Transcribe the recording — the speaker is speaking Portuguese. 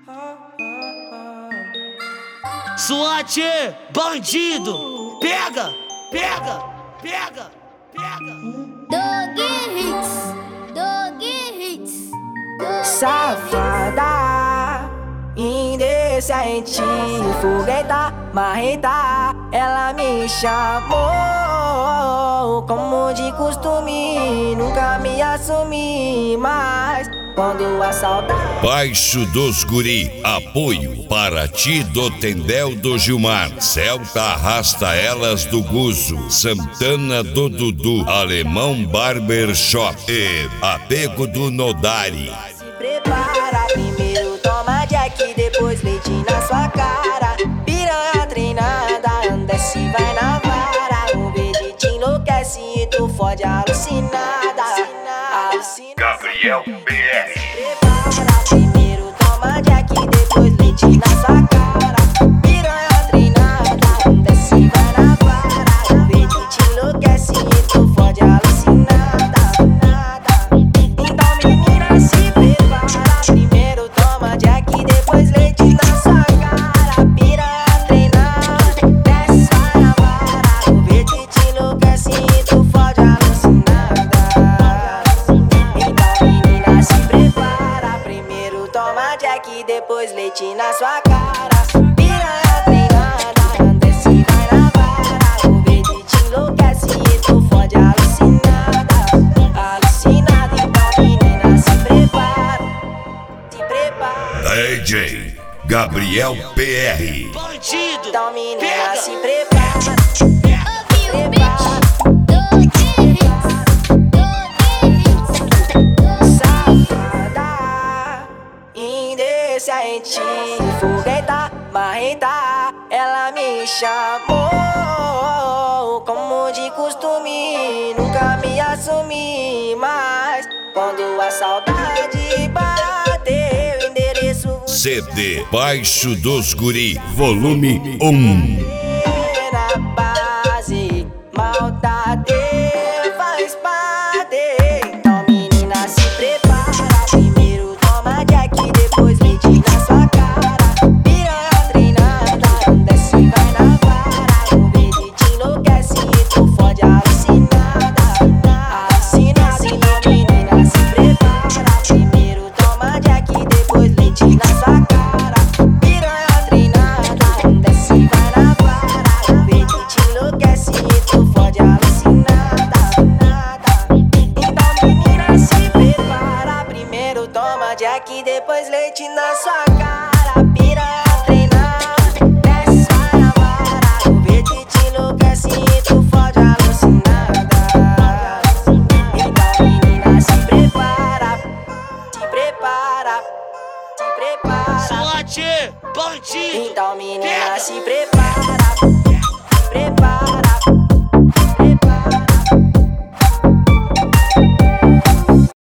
SWAT, bandido, pega, pega, pega, pega. Dog Hits. Safada, indecente, fogueta, marreta. Ela me chamou como de costume, nunca me assumi, mas quando a saudade... Baixo dos Guri, apoio para ti do Tendel do Gilmar, Celta Arrasta Elas do Guzo, Santana do Dudu, Alemão Barber Shop e Apego do Nodari. Se prepara, primeiro toma Jack, depois leite na sua cara. Piranha treinada, desce e vai na vara. O verde te enlouquece e tu fode alucinada. Gabriel BR. Prepara, primeiro toma Jack, depois leite na sua cara. Piranha treinada, desce e vai na vara. O verde te enlouquece e tu fode alucinada. Então menina se prepara, primeiro toma Jack, depois leite na sua cara. Piranha treinada, desce vai na vara. O verde te enlouquece e tu fode alucinada. Depois leite na sua cara. Piranha treinada, desce e vai na vara. O verde te enlouquece e tu fode alucinada. Alucinada, então menina se prepara. Se prepara. DJ Gabriel PR. Bandido, Então menina pega, se prepara. Indecente, fogueta, marreta. Ela me chamou como de costume, nunca me assumi, mas quando a saudade bateu, endereço CD Baixo dos Guri, volume 1. na base, maldade faz parte. Então menina se prepara, primeiro toma Jack, depois leite na sua cara. Piranha treinada, desce e vai na vara. O verde te enlouquece e tu fode alucinada. Alucinada, então menina se prepara, primeiro toma Jack, depois leite na sua cara. Piranha treinada, desce e vai na vara. O verde te enlouquece e tu fode alucinada. Então menina se prepara, primeiro toma Jack, depois leite na sua cara. Piranha treinada, desce vai na vara. O verde te enlouquece e tu fode alucinada. Então menina se prepara, se prepara, se prepara. SWAT, bandido, Então menina pega, se prepara.